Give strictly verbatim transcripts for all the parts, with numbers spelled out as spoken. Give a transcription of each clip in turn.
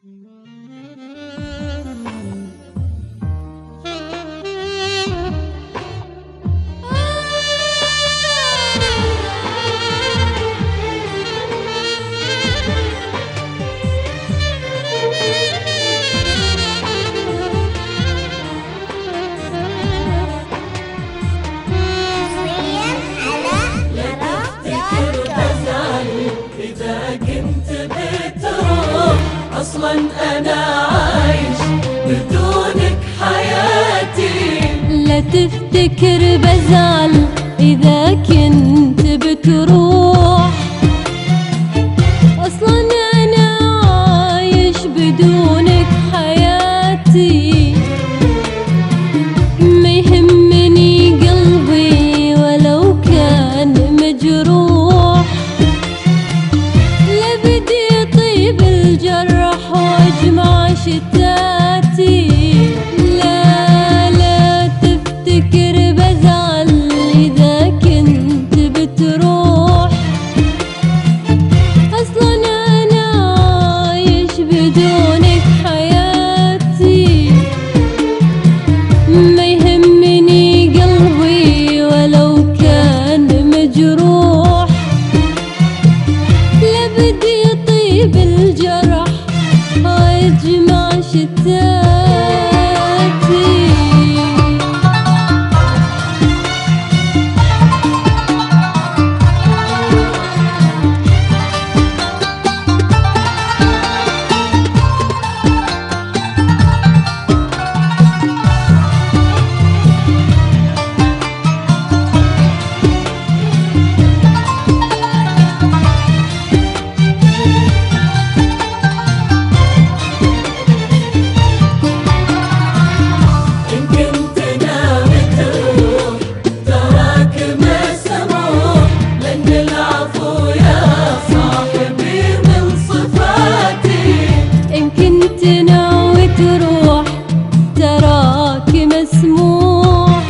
أصلاً أنا عايش بدونك حياتي. لا تفتكر بزعل إذا كنت بتروح، أصلاً أنا عايش بدونك حياتي. ما يهمني قلبي ولو كان مجروح، لا بدي يطيب الجرح واجمع شتاتي. لا لا تفتكر بزعل إذا كنت بتروح، أصلاً أنا عايش بدونك حياتي. ما يهمني قلبي ولو كان مجروح، لا بدي يطيب الجرح واجمع شتاتي. ناوي تروح تراك مسموح،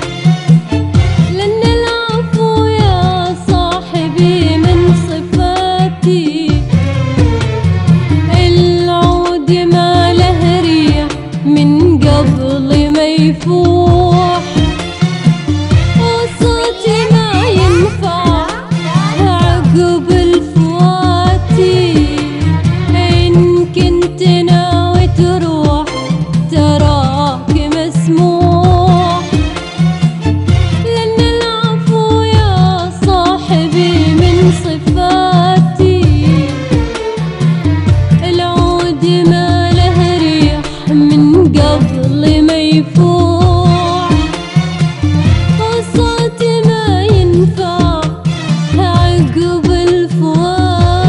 لأن العفو يا صاحبي من صفاتي. العود ما له ريح من قبل ما يفوح، وصوتي ما ينفع عقب الفواتي. إن كنت ناوي تروح تراك مسموح، لأن العفو يا صاحبي من صفاتي. العود ما له ريح من قبل ما يفوح، وصوتي ما ينفع عقب الفواتي.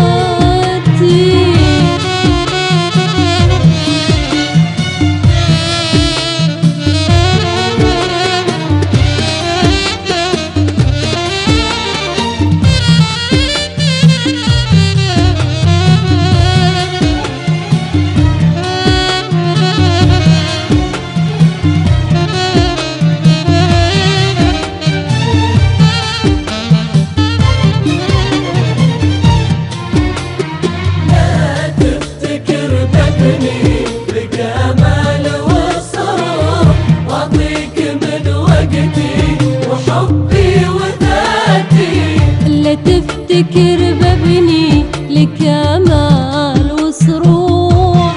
لا تفتكر ببني لكمال وصروح،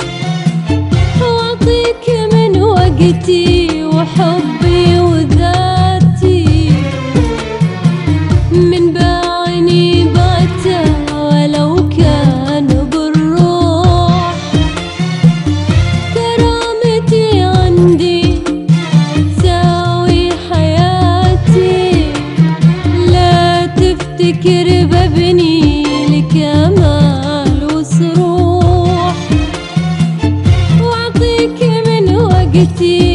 واعطيك من وقتي وحبي وذاتي. من باعني باته ولو كان بالروح، كرامتي عندي تساوي حياتي. لا تفتكر ببني لكمال وصروح، واعطيك من وقتي